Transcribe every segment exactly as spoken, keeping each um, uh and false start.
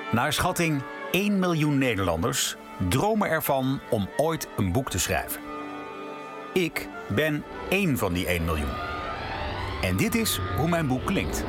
Naar schatting één miljoen Nederlanders dromen ervan om ooit een boek te schrijven. Ik ben één van die één miljoen. En dit is hoe mijn boek klinkt.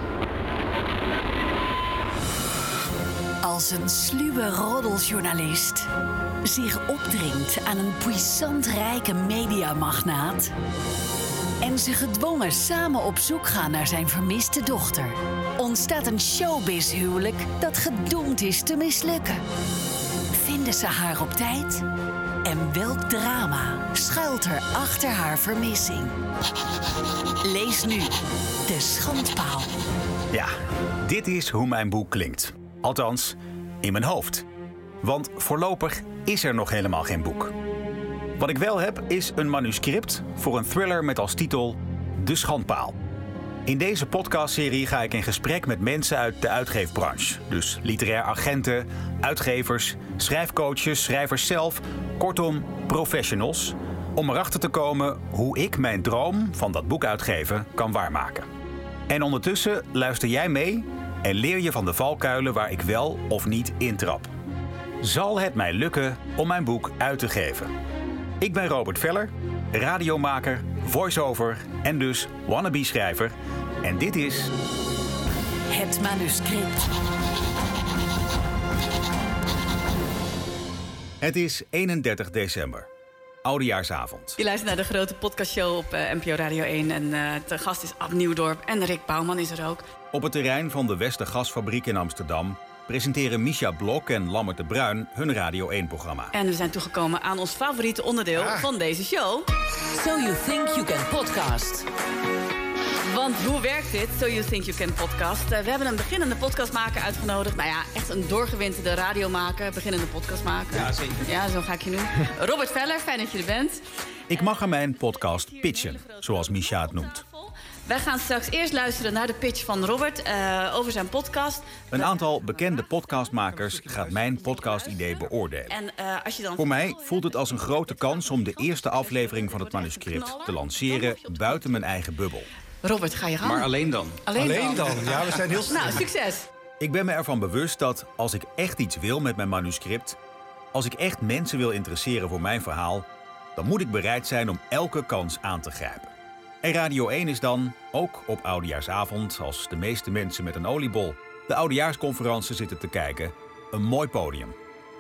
Als een sluwe roddeljournalist zich opdringt aan een puissant rijke mediamagnaat en ze gedwongen samen op zoek gaan naar zijn vermiste dochter, ontstaat een showbiz-huwelijk dat gedoemd is te mislukken. Vinden ze haar op tijd? En welk drama schuilt er achter haar vermissing? Lees nu De Schandpaal. Ja, dit is hoe mijn boek klinkt. Althans, in mijn hoofd. Want voorlopig is er nog helemaal geen boek. Wat ik wel heb, is een manuscript voor een thriller met als titel De Schandpaal. In deze podcastserie ga ik in gesprek met mensen uit de uitgeefbranche. Dus literair agenten, uitgevers, schrijfcoaches, schrijvers zelf. Kortom, professionals. Om erachter te komen hoe ik mijn droom van dat boek uitgeven kan waarmaken. En ondertussen luister jij mee en leer je van de valkuilen waar ik wel of niet intrap. Zal het mij lukken om mijn boek uit te geven? Ik ben Robert Veller, radiomaker, voice-over en dus wannabe-schrijver. En dit is... Het manuscript. Het is eenendertig december. Oudejaarsavond. Je luistert naar de grote podcastshow op uh, N P O Radio één. En uh, de gast is Ab Nieuwdorp en Rick Bouwman is er ook. Op het terrein van de Westergasfabriek in Amsterdam presenteren Misha Blok en Lammert de Bruin hun Radio één-programma. En we zijn toegekomen aan ons favoriete onderdeel ah. van deze show. So You Think You Can Podcast. Want hoe werkt dit, So You Think You Can Podcast? Uh, we hebben een beginnende podcastmaker uitgenodigd. Nou ja, echt een doorgewinterde radiomaker, beginnende podcastmaker. Ja, zeker. Ja, zo ga ik je noemen. Robert Veller, fijn dat je er bent. Ik mag aan mijn podcast pitchen, zoals Misha het noemt. Wij gaan straks eerst luisteren naar de pitch van Robert uh, over zijn podcast. Een aantal bekende podcastmakers gaat mijn podcastidee beoordelen. En, uh, als je dan... Voor mij voelt het als een grote kans om de eerste aflevering van het manuscript te lanceren buiten mijn eigen bubbel. Robert, ga je gang. Maar alleen dan. Alleen, alleen dan. dan. Ja, we zijn heel snel. Nou, succes. Ik ben me ervan bewust dat als ik echt iets wil met mijn manuscript, als ik echt mensen wil interesseren voor mijn verhaal, dan moet ik bereid zijn om elke kans aan te grijpen. En Radio één is dan, ook op Oudejaarsavond, als de meeste mensen met een oliebol de Oudejaarsconferentie zitten te kijken, een mooi podium.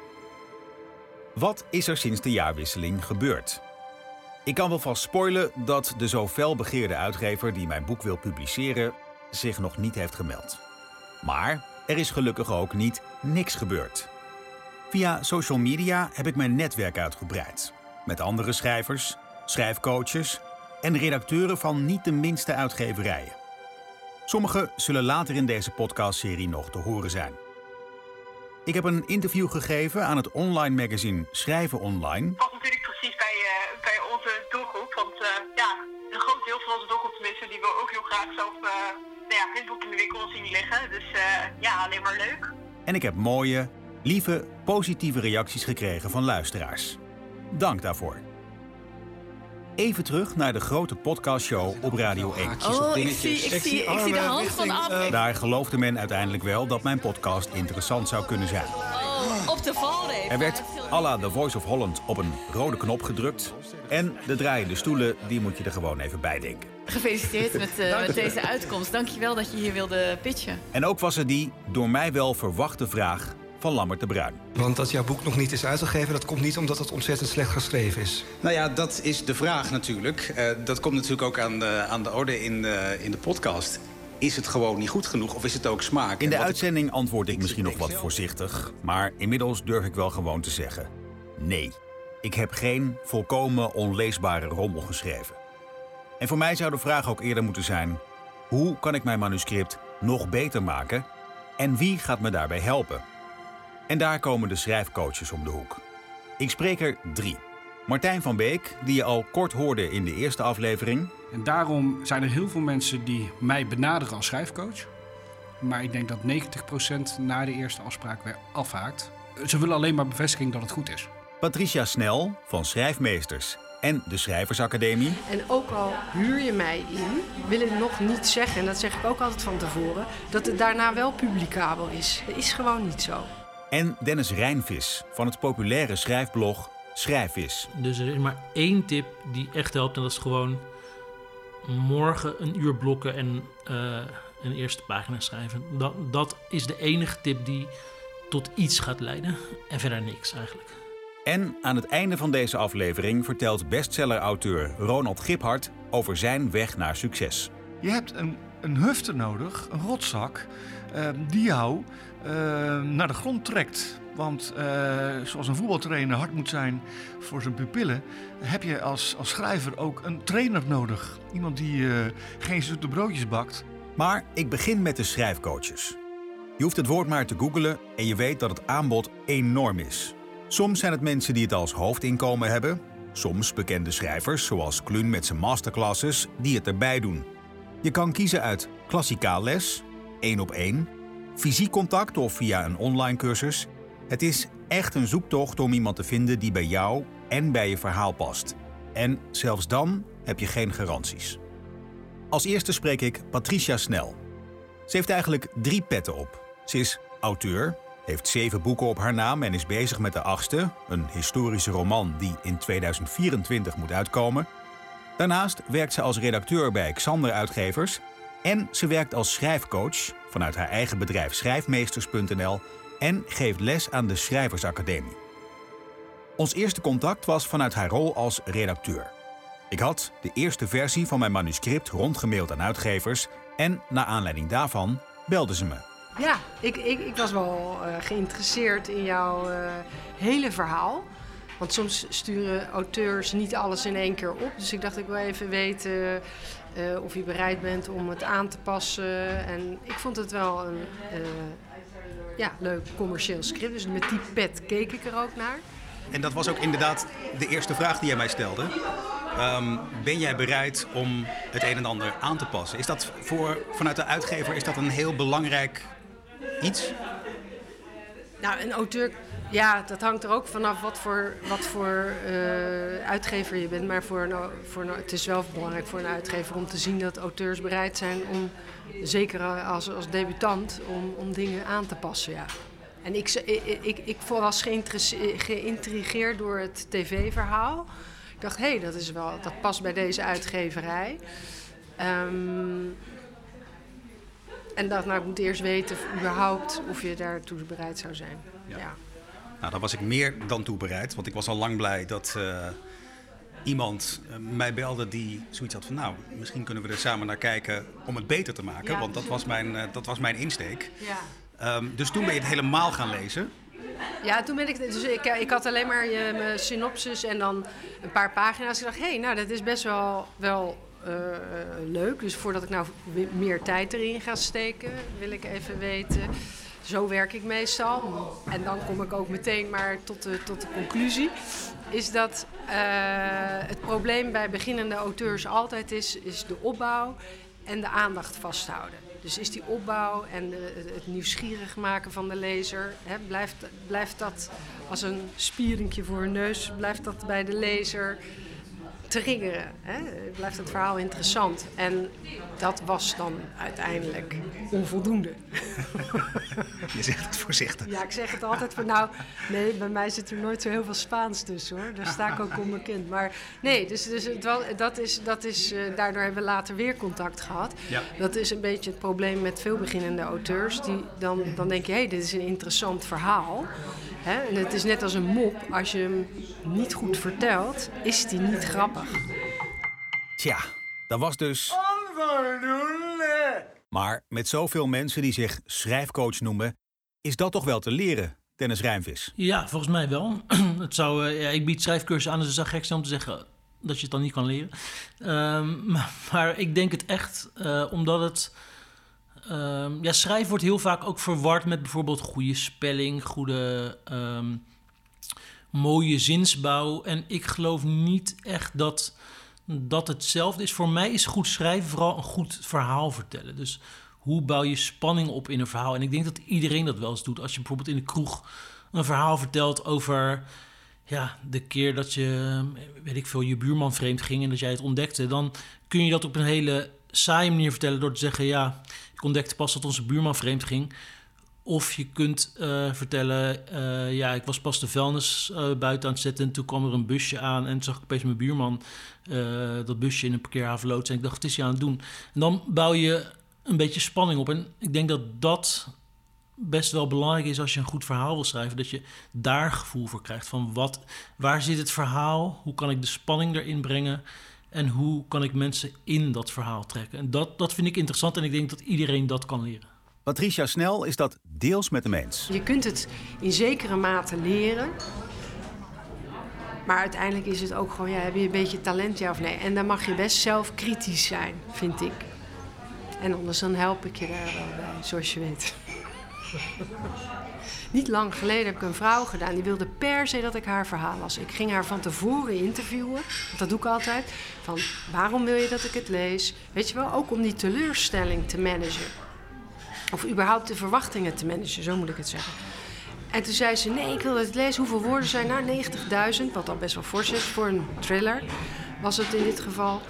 Wat is er sinds de jaarwisseling gebeurd? Ik kan wel vast spoilen dat de zo fel begeerde uitgever die mijn boek wil publiceren zich nog niet heeft gemeld. Maar er is gelukkig ook niet niks gebeurd. Via social media heb ik mijn netwerk uitgebreid. Met andere schrijvers, schrijfcoaches en redacteuren van niet de minste uitgeverijen. Sommige zullen later in deze podcastserie nog te horen zijn. Ik heb een interview gegeven aan het online magazine Schrijven Online. Past natuurlijk precies bij, uh, bij onze doelgroep. Want uh, ja, een groot deel van onze doelgroep tenminste, die wil ook heel graag zelf uh, nou ja, hun boek in de winkel zien liggen. Dus uh, ja, alleen maar leuk. En ik heb mooie, lieve, positieve reacties gekregen van luisteraars. Dank daarvoor. Even terug naar de grote podcastshow op Radio één. Oh, ik zie, ik zie, ik zie de hand van Ab. Daar geloofde men uiteindelijk wel dat mijn podcast interessant zou kunnen zijn. Oh, op de valreep. Er werd à la The Voice of Holland op een rode knop gedrukt. En de draaiende stoelen, die moet je er gewoon even bij denken. Gefeliciteerd met, uh, met deze uitkomst. Dankjewel dat je hier wilde pitchen. En ook was er die door mij wel verwachte vraag van Lammert de Bruin. Want dat jouw boek nog niet is uitgegeven, dat komt niet omdat het ontzettend slecht geschreven is. Nou ja, dat is de vraag natuurlijk. Uh, dat komt natuurlijk ook aan de, aan de orde in de, in de podcast. Is het gewoon niet goed genoeg of is het ook smaak? In de uitzending antwoord ik misschien nog wat voorzichtig, maar inmiddels durf ik wel gewoon te zeggen: nee, ik heb geen volkomen onleesbare rommel geschreven. En voor mij zou de vraag ook eerder moeten zijn: hoe kan ik mijn manuscript nog beter maken en wie gaat me daarbij helpen? En daar komen de schrijfcoaches om de hoek. Ik spreek er drie. Martijn van Beek, die je al kort hoorde in de eerste aflevering. En daarom zijn er heel veel mensen die mij benaderen als schrijfcoach. Maar ik denk dat negentig procent na de eerste afspraak weer afhaakt. Ze willen alleen maar bevestiging dat het goed is. Patricia Snel van Schrijfmeesters en de Schrijversacademie. En ook al huur je mij in, wil het nog niet zeggen, en dat zeg ik ook altijd van tevoren, dat het daarna wel publicabel is. Dat is gewoon niet zo. En Dennis Rijnvis van het populaire schrijfblog Schrijfvis. Dus er is maar één tip die echt helpt en dat is gewoon morgen een uur blokken en uh, een eerste pagina schrijven. Dat, dat is de enige tip die tot iets gaat leiden en verder niks eigenlijk. En aan het einde van deze aflevering vertelt bestseller-auteur Ronald Giphart over zijn weg naar succes. Je hebt een, een hufte nodig, een rotzak, uh, die jou uh, naar de grond trekt. Want uh, zoals een voetbaltrainer hard moet zijn voor zijn pupillen, heb je als, als schrijver ook een trainer nodig. Iemand die uh, geen zoete broodjes bakt. Maar ik begin met de schrijfcoaches. Je hoeft het woord maar te googlen en je weet dat het aanbod enorm is. Soms zijn het mensen die het als hoofdinkomen hebben. Soms bekende schrijvers, zoals Kluun met zijn masterclasses, die het erbij doen. Je kan kiezen uit klassikaal les, één op één, fysiek contact of via een online cursus. Het is echt een zoektocht om iemand te vinden die bij jou en bij je verhaal past. En zelfs dan heb je geen garanties. Als eerste spreek ik Patricia Snel. Ze heeft eigenlijk drie petten op. Ze is auteur, heeft zeven boeken op haar naam en is bezig met de achtste, een historische roman die in tweeduizend vierentwintig moet uitkomen. Daarnaast werkt ze als redacteur bij Xander Uitgevers en ze werkt als schrijfcoach vanuit haar eigen bedrijf schrijfmeesters punt n l en geeft les aan de Schrijversacademie. Ons eerste contact was vanuit haar rol als redacteur. Ik had de eerste versie van mijn manuscript rondgemaild aan uitgevers en naar aanleiding daarvan belde ze me. Ja, ik, ik, ik was wel uh, geïnteresseerd in jouw uh, hele verhaal. Want soms sturen auteurs niet alles in één keer op. Dus ik dacht, ik wil even weten uh, of je bereid bent om het aan te passen. En ik vond het wel een uh, ja, leuk commercieel script. Dus met die pet keek ik er ook naar. En dat was ook inderdaad de eerste vraag die jij mij stelde. Um, ben jij bereid om het een en ander aan te passen? Is dat voor, vanuit de uitgever is dat een heel belangrijk iets? Nou, een auteur, ja, dat hangt er ook vanaf wat voor, wat voor uh, uitgever je bent. Maar voor een, voor een, het is wel belangrijk voor een uitgever om te zien dat auteurs bereid zijn om, zeker als, als debutant, om, om dingen aan te passen, ja. En ik, ik, ik, ik was geïntrigeerd door het tv-verhaal. Ik dacht, hé, hey, dat is wel, dat past bij deze uitgeverij. Um, en dacht, nou, ik moet eerst weten überhaupt of je daartoe bereid zou zijn. Ja. Ja. Nou, daar was ik meer dan toe bereid. Want ik was al lang blij dat uh, iemand uh, mij belde die zoiets had van... nou, misschien kunnen we er samen naar kijken om het beter te maken. Ja, want dat was mijn, uh, dat was mijn insteek. Ja. Um, dus toen ben je het helemaal gaan lezen. Ja, toen ben ik... Dus ik, ik had alleen maar je, mijn synopsis en dan een paar pagina's. Ik dacht, hé, hey, nou, dat is best wel, wel uh, leuk. Dus voordat ik nou meer tijd erin ga steken, wil ik even weten... Zo werk ik meestal. En dan kom ik ook meteen maar tot de, tot de conclusie. Is dat uh, het probleem bij beginnende auteurs altijd is, is de opbouw en de aandacht vasthouden. Dus is die opbouw en de, het nieuwsgierig maken van de lezer, hè, blijft, blijft dat als een spieringje voor een neus, blijft dat bij de lezer triggeren. Hè? Blijft het verhaal interessant. En dat was dan uiteindelijk onvoldoende. Je zegt het voorzichtig. Ja, ik zeg het altijd van nou, nee, bij mij zit er nooit zo heel veel Spaans tussen hoor. Daar sta ik ook onbekend. Maar nee, dus, dus het wel, dat is, dat is, uh, daardoor hebben we later weer contact gehad. Ja. Dat is een beetje het probleem met veel beginnende auteurs. Die dan, dan denk je, hé, hey, dit is een interessant verhaal. Hè? En het is net als een mop, als je hem niet goed vertelt, is die niet grappig. Tja, dat was dus... Onvoldoende! Maar met zoveel mensen die zich schrijfcoach noemen, is dat toch wel te leren, Dennis Rijnvis? Ja, volgens mij wel. Het zou, uh, ja, ik bied schrijfcursus aan, dus het zou gek zijn om te zeggen dat je het dan niet kan leren. Um, maar, maar ik denk het echt, uh, omdat het... Um, ja, schrijven wordt heel vaak ook verward met bijvoorbeeld goede spelling, goede um, mooie zinsbouw. En ik geloof niet echt dat dat hetzelfde is. Voor mij is goed schrijven vooral een goed verhaal vertellen. Dus hoe bouw je spanning op in een verhaal? En ik denk dat iedereen dat wel eens doet. Als je bijvoorbeeld in de kroeg een verhaal vertelt over ja, de keer dat je, weet ik veel, je buurman vreemd ging en dat jij het ontdekte, dan kun je dat op een hele saaie manier vertellen door te zeggen, ja, ik ontdekte pas dat onze buurman vreemd ging. Of je kunt uh, vertellen, uh, ja, ik was pas de vuilnis uh, buiten aan het zetten en toen kwam er een busje aan en toen zag ik opeens mijn buurman uh, dat busje in een parkeerhaven loodsen en ik dacht, wat is hij aan het doen? En dan bouw je een beetje spanning op en ik denk dat dat best wel belangrijk is als je een goed verhaal wil schrijven, dat je daar gevoel voor krijgt van wat, waar zit het verhaal, hoe kan ik de spanning erin brengen en hoe kan ik mensen in dat verhaal trekken. En dat, dat vind ik interessant en ik denk dat iedereen dat kan leren. Patricia Snel is dat deels met hem eens. Je kunt het in zekere mate leren. Maar uiteindelijk is het ook gewoon, ja, heb je een beetje talent, ja of nee? En dan mag je best zelf kritisch zijn, vind ik. En anders dan help ik je daar wel bij, zoals je weet. Niet lang geleden heb ik een vrouw gedaan, die wilde per se dat ik haar verhaal las. Ik ging haar van tevoren interviewen, want dat doe ik altijd. Van, waarom wil je dat ik het lees? Weet je wel, ook om die teleurstelling te managen. Of überhaupt de verwachtingen te managen, zo moet ik het zeggen. En toen zei ze, nee, ik wil het lezen. Hoeveel woorden zijn nou? negentigduizend, wat al best wel fors is voor een thriller, was het in dit geval.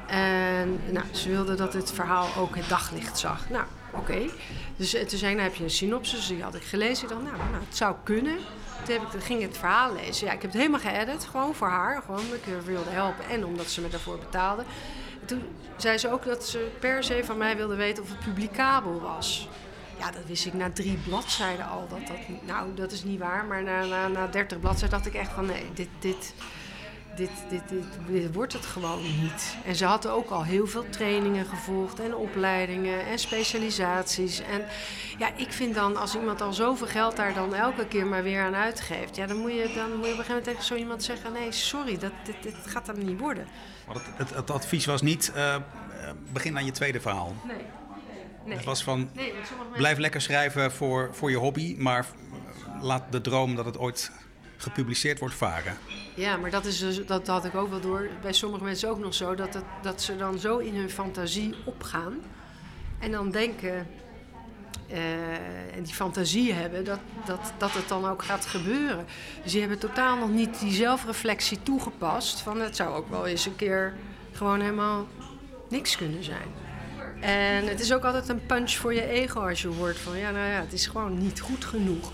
En nou, ze wilde dat het verhaal ook het daglicht zag. Nou, oké. Okay. Dus toen zei ik, nou heb je een synopsis, die had ik gelezen. Ik dacht, nou, nou het zou kunnen. Toen, heb ik, toen ging ik het verhaal lezen. Ja, ik heb het helemaal geëdit, gewoon voor haar. Gewoon omdat ik haar wilde helpen en omdat ze me daarvoor betaalde. En toen zei ze ook dat ze per se van mij wilde weten of het publicabel was. Ja, dat wist ik na drie bladzijden al. Dat dat, nou, dat is niet waar. Maar na, na, na dertig bladzijden dacht ik echt van nee, dit, dit, dit, dit, dit, dit wordt het gewoon niet. En ze hadden ook al heel veel trainingen gevolgd en opleidingen en specialisaties. En ja, ik vind dan als iemand al zoveel geld daar dan elke keer maar weer aan uitgeeft, ja, dan moet je, dan moet je op een gegeven moment tegen zo iemand zeggen, nee, sorry, dat, dit, dit gaat hem niet worden. Maar het, het, het advies was niet, uh, begin aan je tweede verhaal. Nee. Nee. Het was van, nee, mensen... blijf lekker schrijven voor, voor je hobby, maar laat de droom dat het ooit gepubliceerd wordt varen. Ja, maar dat, is dus, dat had ik ook wel door. Bij sommige mensen ook nog zo, dat, het, dat ze dan zo in hun fantasie opgaan. En dan denken, uh, en die fantasie hebben, dat, dat, dat het dan ook gaat gebeuren. Dus die hebben totaal nog niet die zelfreflectie toegepast. Van het zou ook wel eens een keer gewoon helemaal niks kunnen zijn. En het is ook altijd een punch voor je ego als je hoort van, ja, nou ja, het is gewoon niet goed genoeg.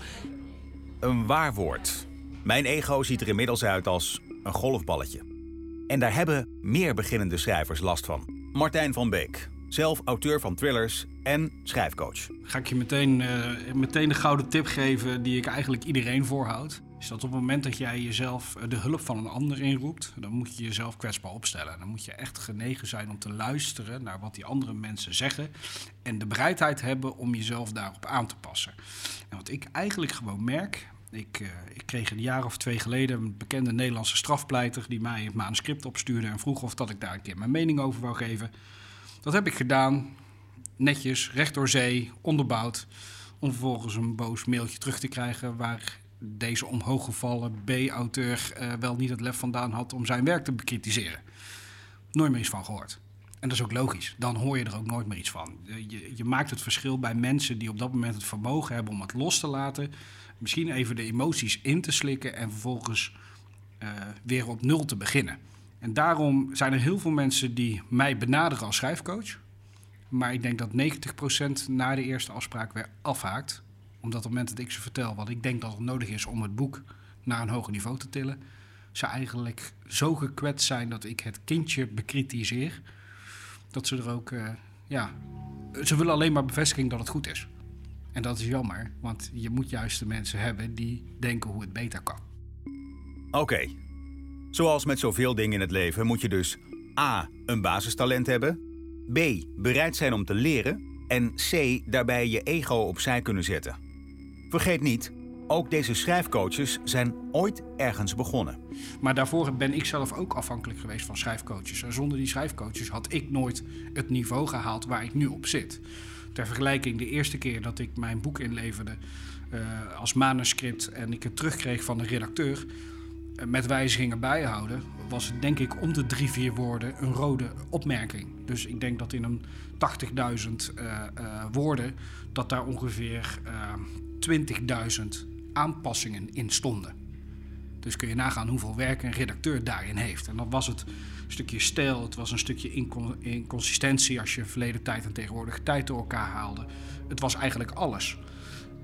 Een waar woord. Mijn ego ziet er inmiddels uit als een golfballetje. En daar hebben meer beginnende schrijvers last van. Martijn van Beek, zelf auteur van thrillers en schrijfcoach. Ga ik je meteen, uh, meteen de gouden tip geven die ik eigenlijk iedereen voorhoud. Is dat op het moment dat jij jezelf de hulp van een ander inroept, dan moet je jezelf kwetsbaar opstellen. Dan moet je echt genegen zijn om te luisteren naar wat die andere mensen zeggen en de bereidheid hebben om jezelf daarop aan te passen. En wat ik eigenlijk gewoon merk, ik, uh, ik kreeg een jaar of twee geleden een bekende Nederlandse strafpleiter die mij het manuscript opstuurde en vroeg of dat ik daar een keer mijn mening over wou geven. Dat heb ik gedaan, netjes, recht door zee, onderbouwd, om vervolgens een boos mailtje terug te krijgen waar deze omhooggevallen B-auteur uh, wel niet het lef vandaan had om zijn werk te bekritiseren. Nooit meer iets van gehoord. En dat is ook logisch. Dan hoor je er ook nooit meer iets van. Je, je maakt het verschil bij mensen die op dat moment het vermogen hebben om het los te laten. Misschien even de emoties in te slikken en vervolgens uh, weer op nul te beginnen. En daarom zijn er heel veel mensen die mij benaderen als schrijfcoach. Maar ik denk dat negentig procent na de eerste afspraak weer afhaakt. Omdat op het moment dat ik ze vertel wat ik denk dat er nodig is om het boek naar een hoger niveau te tillen, ze eigenlijk zo gekwetst zijn dat ik het kindje bekritiseer, dat ze er ook, uh, ja, ze willen alleen maar bevestiging dat het goed is. En dat is jammer, want je moet juist de mensen hebben die denken hoe het beter kan. Oké. Okay. Zoals met zoveel dingen in het leven moet je dus A. een basistalent hebben, B. bereid zijn om te leren en C. daarbij je ego opzij kunnen zetten. Vergeet niet, ook deze schrijfcoaches zijn ooit ergens begonnen. Maar daarvoor ben ik zelf ook afhankelijk geweest van schrijfcoaches. En zonder die schrijfcoaches had ik nooit het niveau gehaald waar ik nu op zit. Ter vergelijking, de eerste keer dat ik mijn boek inleverde uh, als manuscript en ik het terugkreeg van de redacteur, uh, met wijzigingen bijhouden, was het denk ik om de drie, vier woorden een rode opmerking. Dus ik denk dat in een tachtigduizend uh, uh, woorden, dat daar ongeveer uh, twintigduizend aanpassingen in stonden. Dus kun je nagaan hoeveel werk een redacteur daarin heeft. En dan was het een stukje stijl, het was een stukje incon- inconsistentie als je verleden tijd en tegenwoordige tijd door elkaar haalde. Het was eigenlijk alles.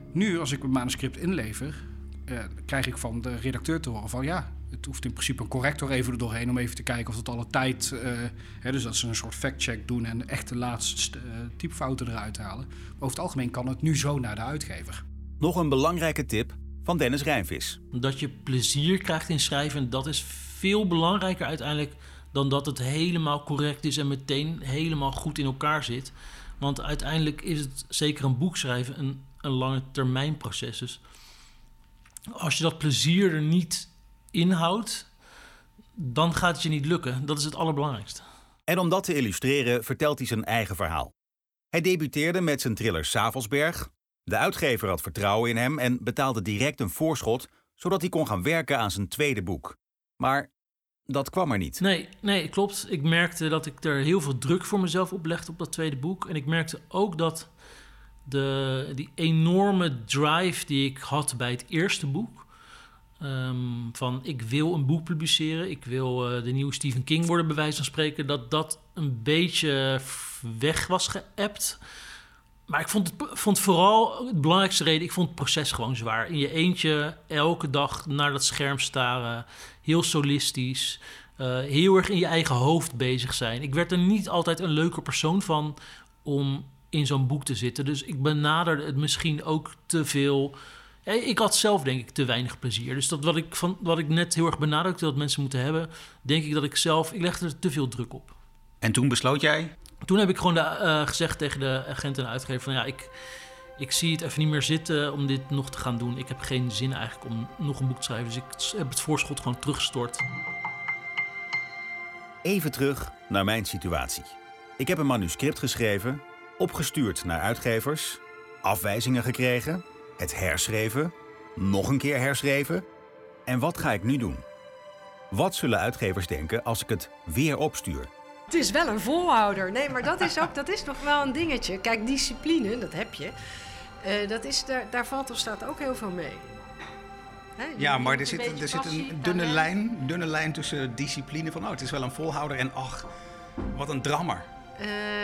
Nu, als ik een manuscript inlever, uh, krijg ik van de redacteur te horen van ja, het hoeft in principe een corrector even er doorheen om even te kijken of het alle tijd, uh, hè, dus dat ze een soort fact-check doen en echt de laatste uh, typfouten eruit halen. Maar over het algemeen kan het nu zo naar de uitgever. Nog een belangrijke tip van Dennis Rijnvis. Dat je plezier krijgt in schrijven, dat is veel belangrijker uiteindelijk dan dat het helemaal correct is en meteen helemaal goed in elkaar zit. Want uiteindelijk is het, zeker een boek schrijven, een, een lange termijn proces. Dus als je dat plezier er niet inhoudt, dan gaat het je niet lukken. Dat is het allerbelangrijkste. En om dat te illustreren vertelt hij zijn eigen verhaal. Hij debuteerde met zijn thriller Savelsberg. De uitgever had vertrouwen in hem en betaalde direct een voorschot, zodat hij kon gaan werken aan zijn tweede boek. Maar dat kwam er niet. Nee, nee, klopt. Ik merkte dat ik er heel veel druk voor mezelf oplegde op dat tweede boek. En ik merkte ook dat de, die enorme drive die ik had bij het eerste boek, Um, van ik wil een boek publiceren, ik wil uh, de nieuwe Stephen King worden, bij wijze van spreken, dat dat een beetje weg was geëpt. Maar ik vond het, vond vooral, het belangrijkste reden, ik vond het proces gewoon zwaar. In je eentje, elke dag naar dat scherm staren, heel solistisch, uh, heel erg in je eigen hoofd bezig zijn. Ik werd er niet altijd een leuke persoon van om in zo'n boek te zitten. Dus ik benaderde het misschien ook te veel. Ik had zelf denk ik te weinig plezier. Dus dat wat ik, van, wat ik net heel erg benadrukte dat mensen moeten hebben, denk ik dat ik zelf, ik legde er te veel druk op. En toen besloot jij? Toen heb ik gewoon de, uh, gezegd tegen de agent en de uitgever van ja, ik, ik zie het even niet meer zitten om dit nog te gaan doen. Ik heb geen zin eigenlijk om nog een boek te schrijven. Dus ik heb het voorschot gewoon teruggestort. Even terug naar mijn situatie. Ik heb een manuscript geschreven, opgestuurd naar uitgevers, afwijzingen gekregen, het herschreven, nog een keer herschreven. En wat ga ik nu doen? Wat zullen uitgevers denken als ik het weer opstuur? Het is wel een volhouder. Nee, maar dat is ook, dat is nog wel een dingetje. Kijk, discipline, dat heb je. Uh, dat is, daar, daar valt of staat ook heel veel mee. Hè, ja, maar er zit, er zit een dunne lijn, dunne lijn tussen discipline van, oh, het is wel een volhouder en ach, wat een drammer. Uh,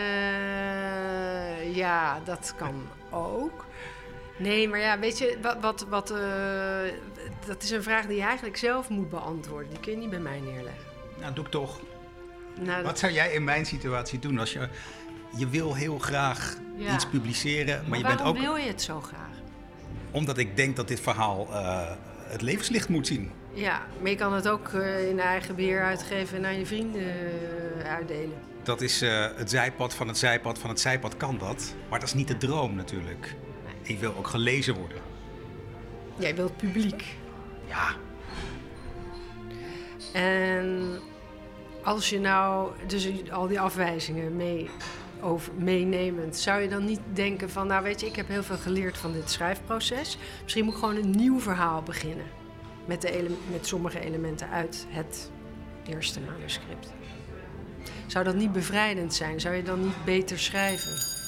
ja, dat kan ook. Nee, maar ja, weet je, wat, wat, wat uh, dat is een vraag die je eigenlijk zelf moet beantwoorden. Die kun je niet bij mij neerleggen. Nou, doe ik toch. Nou, wat zou jij in mijn situatie doen als je, je wil heel graag ja. iets publiceren, maar, maar je bent ook. Waarom wil je het zo graag? Omdat ik denk dat dit verhaal uh, het levenslicht moet zien. Ja, maar je kan het ook uh, in eigen beheer uitgeven en aan je vrienden uh, uitdelen. Dat is uh, het zijpad van het zijpad van het zijpad kan dat, maar dat is niet de droom natuurlijk. Ik wil ook gelezen worden. Jij wilt publiek. Ja. En als je nou dus al die afwijzingen mee, over, meenemend, zou je dan niet denken van, nou weet je, ik heb heel veel geleerd van dit schrijfproces. Misschien moet ik gewoon een nieuw verhaal beginnen. Met, de ele- met sommige elementen uit het eerste manuscript. Zou dat niet bevrijdend zijn? Zou je dan niet beter schrijven?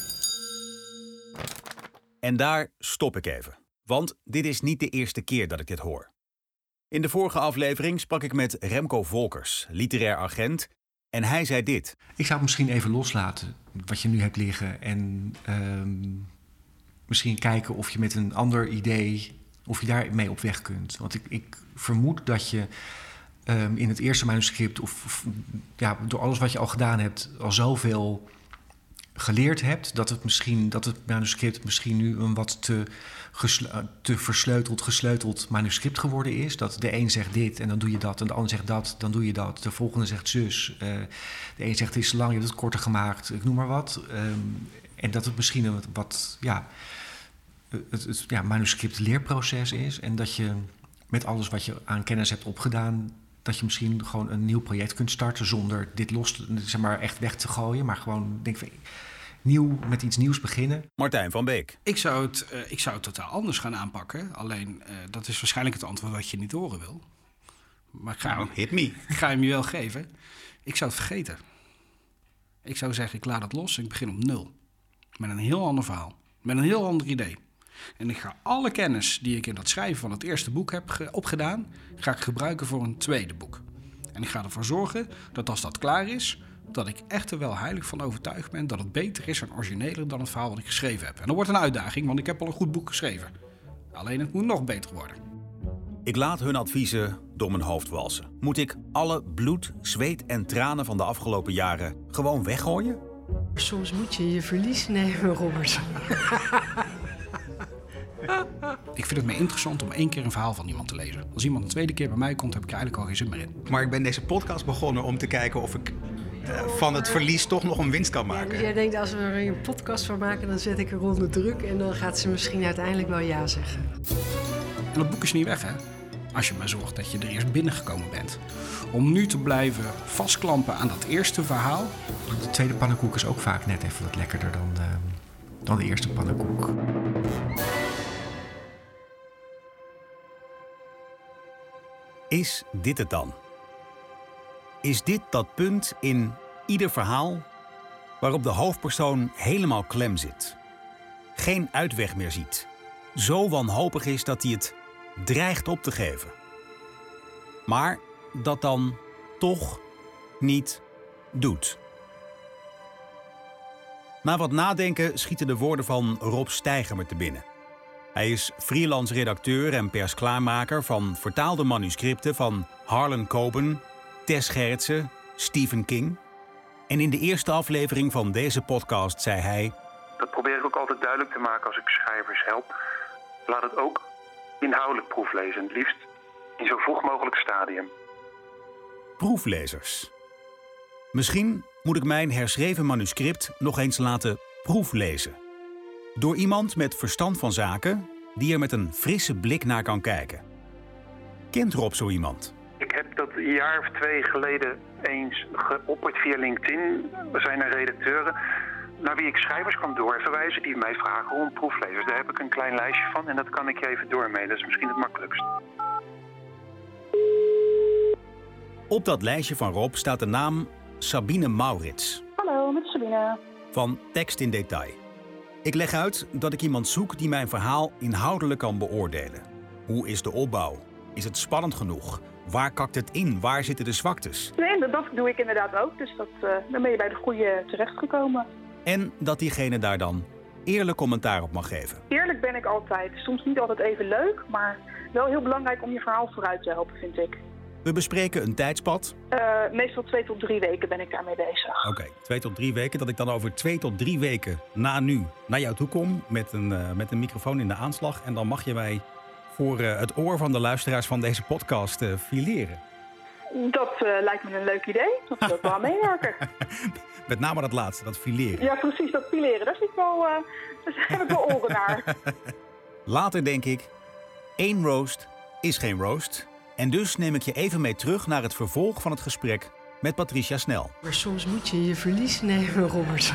En daar stop ik even. Want dit is niet de eerste keer dat ik dit hoor. In de vorige aflevering sprak ik met Remco Volkers, literair agent. En hij zei dit. Ik zou het misschien even loslaten, wat je nu hebt liggen. En um, misschien kijken of je met een ander idee, of je daarmee op weg kunt. Want ik, ik vermoed dat je um, in het eerste manuscript, of, of ja, door alles wat je al gedaan hebt, al zoveel geleerd hebt, dat het misschien dat het manuscript misschien nu een wat te, gesle- te versleuteld, gesleuteld manuscript geworden is. Dat de een zegt dit en dan doe je dat, en de ander zegt dat, dan doe je dat. De volgende zegt zus. Uh, de een zegt het is te lang, je hebt het korter gemaakt, ik noem maar wat. Um, en dat het misschien een wat, ja, het, het ja, manuscript leerproces is. En dat je met alles wat je aan kennis hebt opgedaan, dat je misschien gewoon een nieuw project kunt starten zonder dit los te, zeg maar, echt weg te gooien. Maar gewoon denk van, nieuw, met iets nieuws beginnen. Martijn van Beek. Ik zou het, uh, ik zou het totaal anders gaan aanpakken. Alleen, uh, dat is waarschijnlijk het antwoord wat je niet horen wil. Maar ik ga, nou, hit me. Ik ga hem je wel geven. Ik zou het vergeten. Ik zou zeggen, ik laat het los en ik begin op nul. Met een heel ander verhaal. Met een heel ander idee. En ik ga alle kennis die ik in dat schrijven van het eerste boek heb ge- opgedaan, ga ik gebruiken voor een tweede boek. En ik ga ervoor zorgen dat als dat klaar is, dat ik echt er wel heilig van overtuigd ben dat het beter is en origineler dan het verhaal wat ik geschreven heb. En dat wordt een uitdaging, want ik heb al een goed boek geschreven. Alleen het moet nog beter worden. Ik laat hun adviezen door mijn hoofd walsen. Moet ik alle bloed, zweet en tranen van de afgelopen jaren gewoon weggooien? Soms moet je je verlies nemen, Robert. Ik vind het meer interessant om één keer een verhaal van iemand te lezen. Als iemand een tweede keer bij mij komt, heb ik er eigenlijk al geen zin meer in. Maar ik ben deze podcast begonnen om te kijken of ik uh, van het verlies toch nog een winst kan maken. Ja, dus jij denkt, als we er een podcast van maken, dan zet ik er onder druk en dan gaat ze misschien uiteindelijk wel ja zeggen. En dat boek is niet weg, hè? Als je maar zorgt dat je er eerst binnengekomen bent. Om nu te blijven vastklampen aan dat eerste verhaal. De tweede pannenkoek is ook vaak net even wat lekkerder dan, uh, dan de eerste pannenkoek. Is dit het dan? Is dit dat punt in ieder verhaal waarop de hoofdpersoon helemaal klem zit? Geen uitweg meer ziet. Zo wanhopig is dat hij het dreigt op te geven. Maar dat dan toch niet doet. Na wat nadenken schieten de woorden van Rob Steiger me te binnen. Hij is freelance redacteur en persklaarmaker van vertaalde manuscripten van Harlan Coben, Tess Gerritsen, Stephen King. En in de eerste aflevering van deze podcast zei hij: dat probeer ik ook altijd duidelijk te maken als ik schrijvers help. Laat het ook inhoudelijk proeflezen, het liefst in zo vroeg mogelijk stadium. Proeflezers. Misschien moet ik mijn herschreven manuscript nog eens laten proeflezen. Door iemand met verstand van zaken die er met een frisse blik naar kan kijken. Kent Rob zo iemand? Ik heb dat een jaar of twee geleden eens geopperd via LinkedIn. We zijn er redacteuren naar wie ik schrijvers kan doorverwijzen die mij vragen om proeflezers. Daar heb ik een klein lijstje van en dat kan ik je even doormailen. Dat is misschien het makkelijkst. Op dat lijstje van Rob staat de naam Sabine Maurits. Hallo, met Sabine. Van Tekst in Detail. Ik leg uit dat ik iemand zoek die mijn verhaal inhoudelijk kan beoordelen. Hoe is de opbouw? Is het spannend genoeg? Waar kakt het in? Waar zitten de zwaktes? Nee, dat doe ik inderdaad ook. Dus dat, uh, dan ben je bij de goede terechtgekomen. En dat diegene daar dan eerlijk commentaar op mag geven. Eerlijk ben ik altijd. Soms niet altijd even leuk, maar wel heel belangrijk om je verhaal vooruit te helpen, vind ik. We bespreken een tijdspad. Uh, meestal twee tot drie weken ben ik daarmee bezig. Oké, okay, twee tot drie weken. Dat ik dan over twee tot drie weken na nu naar jou toe kom met een, uh, met een microfoon in de aanslag. En dan mag je mij voor uh, het oor van de luisteraars van deze podcast uh, fileren. Dat uh, lijkt me een leuk idee. Dat wil ik wel meewerken. Met name dat laatste, dat fileren. Ja, precies, dat fileren. Daar, zit wel, uh, daar heb ik wel oren naar. Later denk ik, één roast is geen roast. En dus neem ik je even mee terug naar het vervolg van het gesprek met Patricia Snel. Maar soms moet je je verlies nemen, Robert.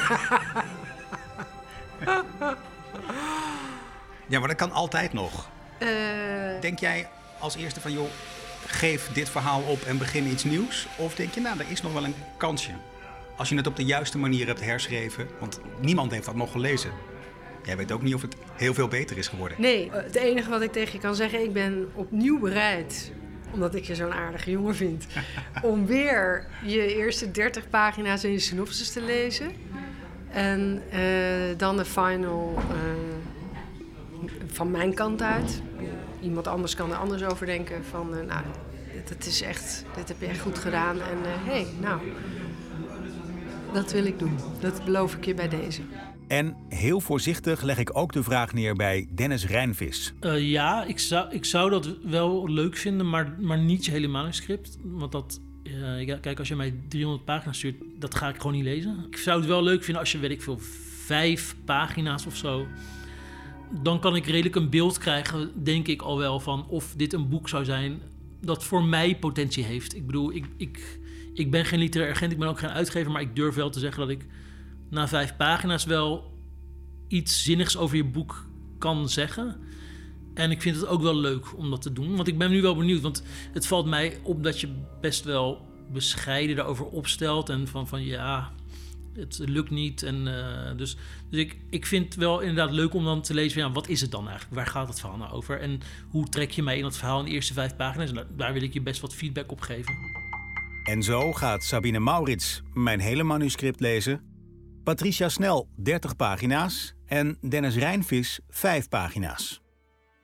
Ja, maar dat kan altijd nog. Uh... Denk jij als eerste van, joh, geef dit verhaal op en begin iets nieuws? Of denk je, nou, er is nog wel een kansje. Als je het op de juiste manier hebt herschreven, want niemand heeft dat nog gelezen. Jij weet ook niet of het heel veel beter is geworden. Nee, het enige wat ik tegen je kan zeggen, ik ben opnieuw bereid, omdat ik je zo'n aardige jongen vind, om weer je eerste dertig pagina's in je synopsis te lezen. En uh, dan de final uh, van mijn kant uit. Iemand anders kan er anders over denken van, uh, nou, dit, dit is echt, dit heb je echt goed gedaan. En hé, uh, hey, nou, dat wil ik doen. Dat beloof ik je bij deze. En heel voorzichtig leg ik ook de vraag neer bij Dennis Rijnvis. Uh, ja, ik zou, ik zou dat wel leuk vinden, maar, maar niet je hele manuscript. Want dat, uh, kijk, als je mij driehonderd pagina's stuurt, dat ga ik gewoon niet lezen. Ik zou het wel leuk vinden als je, weet ik veel, vijf pagina's of zo. Dan kan ik redelijk een beeld krijgen, denk ik al wel, van of dit een boek zou zijn dat voor mij potentie heeft. Ik bedoel, ik, ik, ik ben geen literair agent, ik ben ook geen uitgever, maar ik durf wel te zeggen dat ik na vijf pagina's wel iets zinnigs over je boek kan zeggen. En ik vind het ook wel leuk om dat te doen. Want ik ben nu wel benieuwd. Want het valt mij op dat je best wel bescheiden daarover opstelt. En van, van ja, het lukt niet. En, uh, dus dus ik, ik vind het wel inderdaad leuk om dan te lezen van, ja, wat is het dan eigenlijk? Waar gaat het verhaal nou over? En hoe trek je mij in dat verhaal in de eerste vijf pagina's? En daar, daar wil ik je best wat feedback op geven. En zo gaat Sabine Maurits mijn hele manuscript lezen, Patricia Snel dertig pagina's en Dennis Rijnvis vijf pagina's.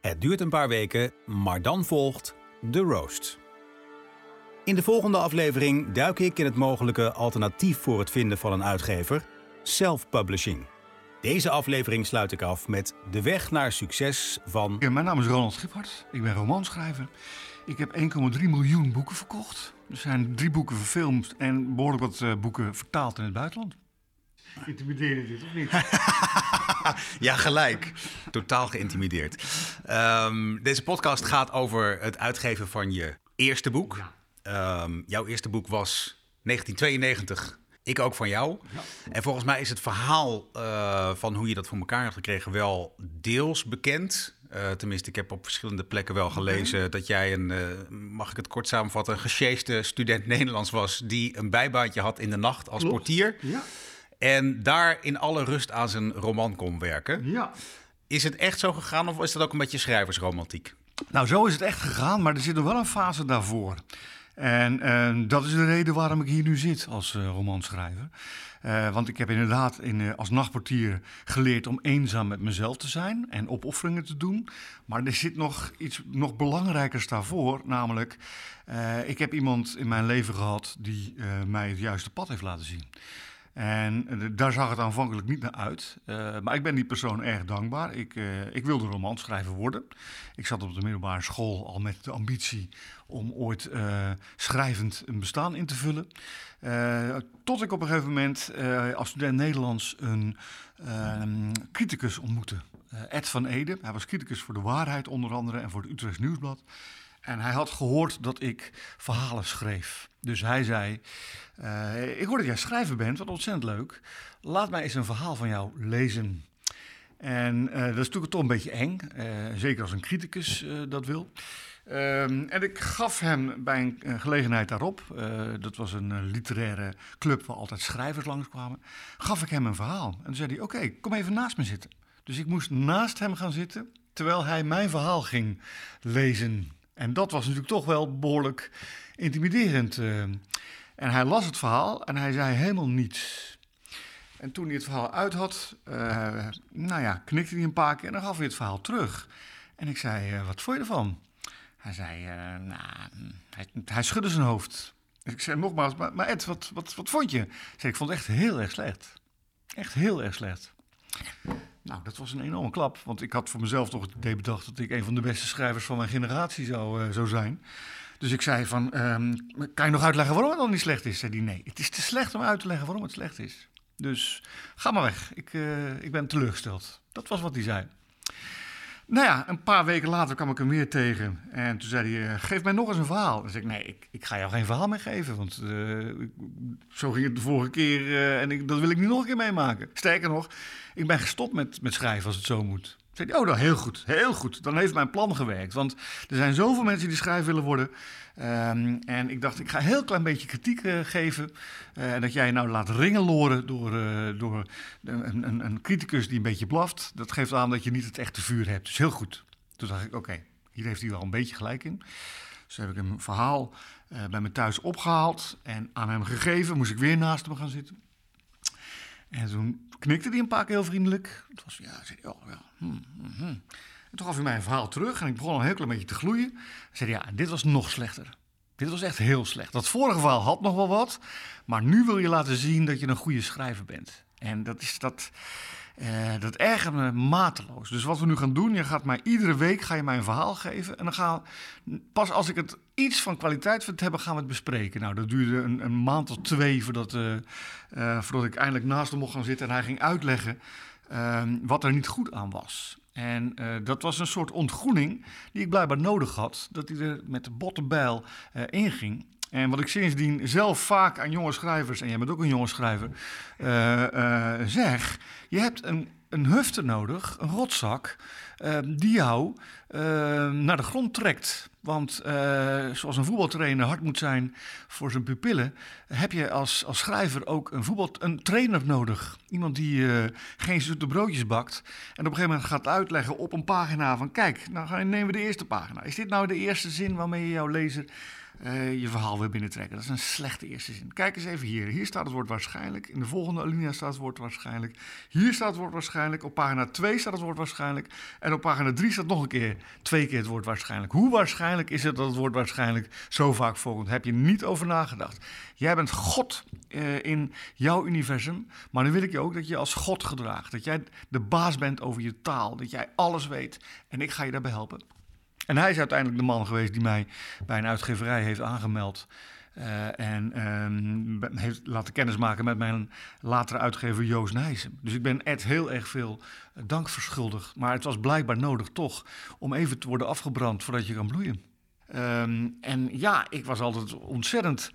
Het duurt een paar weken, maar dan volgt de roast. In de volgende aflevering duik ik in het mogelijke alternatief voor het vinden van een uitgever: self-publishing. Deze aflevering sluit ik af met de weg naar succes van... Ja, mijn naam is Ronald Giphart. Ik ben romanschrijver. Ik heb één komma drie miljoen boeken verkocht. Er zijn drie boeken verfilmd en behoorlijk wat uh, boeken vertaald in het buitenland. Intimideerde dit, of niet? Ja, gelijk. Totaal geïntimideerd. Um, deze podcast gaat over het uitgeven van je eerste boek. Ja. Um, jouw eerste boek was negentien tweeënnegentig. Ik ook van jou. Ja. En volgens mij is het verhaal uh, van hoe je dat voor elkaar hebt gekregen wel deels bekend. Uh, tenminste, ik heb op verschillende plekken wel gelezen okay. dat jij een, uh, mag ik het kort samenvatten, een gesjeeste student Nederlands was die een bijbaantje had in de nacht als Klopt. portier. Ja. En daar in alle rust aan zijn roman kon werken. Ja. Is het echt zo gegaan of is dat ook een beetje schrijversromantiek? Nou, zo is het echt gegaan, maar er zit nog wel een fase daarvoor. En uh, dat is de reden waarom ik hier nu zit als uh, romanschrijver. Uh, want ik heb inderdaad in, uh, als nachtportier geleerd om eenzaam met mezelf te zijn en opofferingen te doen. Maar er zit nog iets nog belangrijkers daarvoor, namelijk uh, ik heb iemand in mijn leven gehad die uh, mij het juiste pad heeft laten zien. En uh, daar zag het aanvankelijk niet naar uit. Uh, maar ik ben die persoon erg dankbaar. Ik, uh, ik wilde romanschrijver worden. Ik zat op de middelbare school al met de ambitie om ooit uh, schrijvend een bestaan in te vullen. Uh, tot ik op een gegeven moment uh, als student Nederlands een uh, criticus ontmoette. Uh, Ed van Ede. Hij was criticus voor De Waarheid onder andere en voor het Utrechts Nieuwsblad. En hij had gehoord dat ik verhalen schreef. Dus hij zei, uh, ik hoor dat jij schrijver bent, wat ontzettend leuk. Laat mij eens een verhaal van jou lezen. En uh, dat is natuurlijk toch een beetje eng, uh, zeker als een criticus uh, dat wil. Um, en ik gaf hem bij een uh, gelegenheid daarop, uh, dat was een uh, literaire club waar altijd schrijvers langskwamen, gaf ik hem een verhaal. En toen zei hij, oké, okay, kom even naast me zitten. Dus ik moest naast hem gaan zitten, terwijl hij mijn verhaal ging lezen. En dat was natuurlijk toch wel behoorlijk intimiderend. Uh, en hij las het verhaal en hij zei helemaal niets. En toen hij het verhaal uit had, uh, nou ja, knikte hij een paar keer en dan gaf hij het verhaal terug. En ik zei, uh, wat vond je ervan? Hij zei, uh, nou, hij, hij schudde zijn hoofd. Ik zei nogmaals, maar, maar Ed, wat, wat, wat vond je? Ik zei, ik vond het echt heel erg slecht. Echt heel erg slecht. Nou, dat was een enorme klap, want ik had voor mezelf toch het idee bedacht dat ik een van de beste schrijvers van mijn generatie zou, uh, zou zijn. Dus ik zei van, um, kan je nog uitleggen waarom het dan niet slecht is? Zei hij, nee, het is te slecht om uit te leggen waarom het slecht is. Dus ga maar weg, ik, uh, ik ben teleurgesteld. Dat was wat hij zei. Nou ja, een paar weken later kwam ik hem weer tegen. En toen zei hij, uh, geef mij nog eens een verhaal. Dan zei ik, nee, ik, ik ga jou geen verhaal meer geven. Want uh, zo ging het de vorige keer uh, en ik, dat wil ik niet nog een keer meemaken. Sterker nog, ik ben gestopt met, met schrijven als het zo moet. Zei hij, oh, nou, heel goed, heel goed. Dan heeft mijn plan gewerkt. Want er zijn zoveel mensen die schrijver willen worden. Um, en ik dacht, ik ga een heel klein beetje kritiek uh, geven. En uh, dat jij je nou laat ringeloren door, uh, door een, een, een criticus die een beetje blaft. Dat geeft aan dat je niet het echte vuur hebt. Dus heel goed. Toen dacht ik, oké, okay, hier heeft hij wel een beetje gelijk in. Dus heb ik een verhaal uh, bij me thuis opgehaald en aan hem gegeven. Moest ik weer naast hem gaan zitten. En toen knikte hij een paar keer heel vriendelijk. Het was, ja, zei hij, oh, ja. Hmm, hmm, hmm. En toen gaf hij mij een verhaal terug en ik begon al een heel klein beetje te gloeien. Hij zei, ja, dit was nog slechter. Dit was echt heel slecht. Dat vorige verhaal had nog wel wat, maar nu wil je laten zien dat je een goede schrijver bent. En dat is dat, uh, dat ergert me mateloos. Dus wat we nu gaan doen, je gaat mij iedere week ga je mij een verhaal geven en dan gaan pas als ik het iets van kwaliteit vind hebben, gaan we het bespreken. Nou, dat duurde een, een maand of twee voordat, uh, uh, voordat ik eindelijk naast hem mocht gaan zitten en hij ging uitleggen uh, wat er niet goed aan was. En uh, dat was een soort ontgroening die ik blijkbaar nodig had, dat hij er met de botte bijl uh, inging. En wat ik sindsdien zelf vaak aan jonge schrijvers, en jij bent ook een jonge schrijver, uh, uh, zeg, je hebt een, een hufte nodig, een rotzak, uh, die jou uh, naar de grond trekt. Want uh, zoals een voetbaltrainer hard moet zijn voor zijn pupillen, heb je als, als schrijver ook een, voetbal, een trainer nodig. Iemand die uh, geen zoete broodjes bakt en op een gegeven moment gaat uitleggen op een pagina van, kijk, nou nemen we de eerste pagina. Is dit nou de eerste zin waarmee je jouw lezer uh, je verhaal wil binnentrekken? Dat is een slechte eerste zin. Kijk eens even hier. Hier staat het woord waarschijnlijk. In de volgende alinea staat het woord waarschijnlijk. Hier staat het woord waarschijnlijk. Op pagina twee staat het woord waarschijnlijk. En op pagina drie staat nog een keer, twee keer het woord waarschijnlijk. Hoe waarschijnlijk is het dat het woord waarschijnlijk zo vaak voorkomt? Heb je niet over nagedacht. Jij bent God uh, in jouw universum, maar dan wil ik je ook dat je als God gedraagt. Dat jij de baas bent over je taal, dat jij alles weet. En ik ga je daarbij helpen. En hij is uiteindelijk de man geweest die mij bij een uitgeverij heeft aangemeld. Uh, en um, heeft laten kennismaken met mijn latere uitgever Joost Nijssen. Dus ik ben Ed heel erg veel dank verschuldigd. Maar het was blijkbaar nodig toch om even te worden afgebrand voordat je kan bloeien. Um, en ja, ik was altijd ontzettend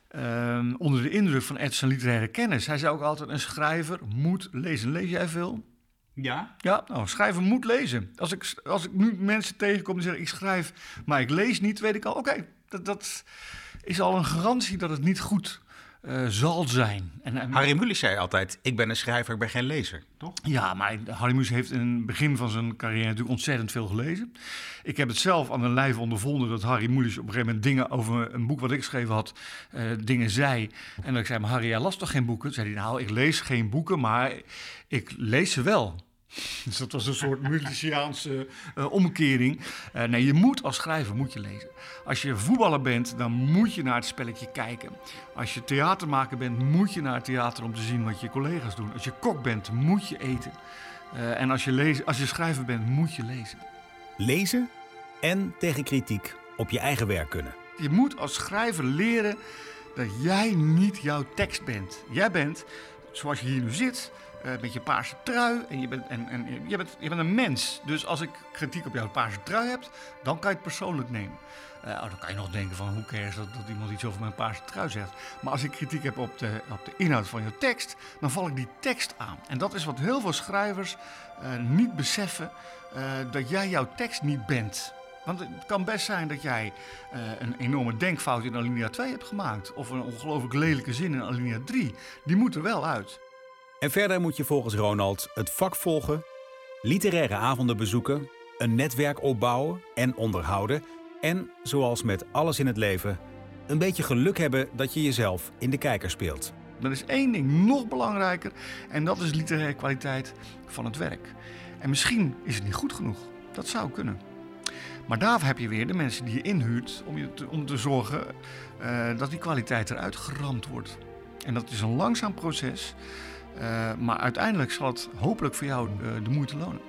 um, onder de indruk van Ed zijn literaire kennis. Hij zei ook altijd, een schrijver moet lezen. Lees jij veel? Ja? Ja, nou, een schrijver moet lezen. Als ik, als ik nu mensen tegenkom die zeggen, ik schrijf, maar ik lees niet, weet ik al, oké, okay, dat... dat is al een garantie dat het niet goed uh, zal zijn. En, en, Harry Mulisch zei altijd, ik ben een schrijver, ik ben geen lezer, toch? Ja, maar Harry Mulisch heeft in het begin van zijn carrière natuurlijk ontzettend veel gelezen. Ik heb het zelf aan de lijf ondervonden dat Harry Mulisch op een gegeven moment dingen over een boek wat ik geschreven had, uh, dingen zei. En dat ik zei, maar Harry, jij las toch geen boeken? Toen zei hij, nou, ik lees geen boeken, maar ik lees ze wel. Dus dat was een soort Muliciaanse uh, omkering. Uh, nee, je moet als schrijver moet je lezen. Als je voetballer bent, dan moet je naar het spelletje kijken. Als je theatermaker bent, moet je naar het theater om te zien wat je collega's doen. Als je kok bent, moet je eten. Uh, en als je, lezen, als je schrijver bent, moet je lezen. Lezen en tegen kritiek op je eigen werk kunnen. Je moet als schrijver leren dat jij niet jouw tekst bent. Jij bent, zoals je hier nu zit... Uh, met je paarse trui en, je bent, en, en je, bent, je bent een mens. Dus als ik kritiek op jouw paarse trui heb, dan kan je het persoonlijk nemen. Uh, oh, dan kan je nog denken van hoe cares dat, dat iemand iets over mijn paarse trui zegt. Maar als ik kritiek heb op de, op de inhoud van je tekst, dan val ik die tekst aan. En dat is wat heel veel schrijvers uh, niet beseffen, uh, dat jij jouw tekst niet bent. Want het kan best zijn dat jij uh, een enorme denkfout in alinea twee hebt gemaakt. Of een ongelooflijk lelijke zin in alinea drie. Die moet er wel uit. En verder moet je volgens Ronald het vak volgen, literaire avonden bezoeken, een netwerk opbouwen en onderhouden en, zoals met alles in het leven, een beetje geluk hebben dat je jezelf in de kijker speelt. Er is één ding nog belangrijker en dat is literaire kwaliteit van het werk. En misschien is het niet goed genoeg, dat zou kunnen. Maar daarvoor heb je weer de mensen die je inhuurt om, je te, om te zorgen uh, dat die kwaliteit eruit geramd wordt. En dat is een langzaam proces. Uh, maar uiteindelijk zal het hopelijk voor jou uh, de moeite lonen.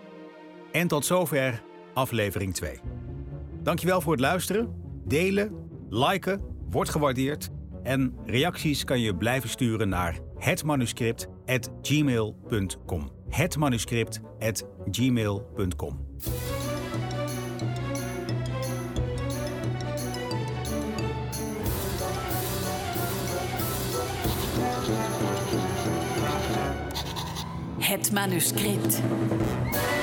En tot zover aflevering twee. Dankjewel voor het luisteren. Delen, liken, wordt gewaardeerd. En reacties kan je blijven sturen naar het manuscript at gmail punt com. het manuscript at gmail punt com. Het manuscript.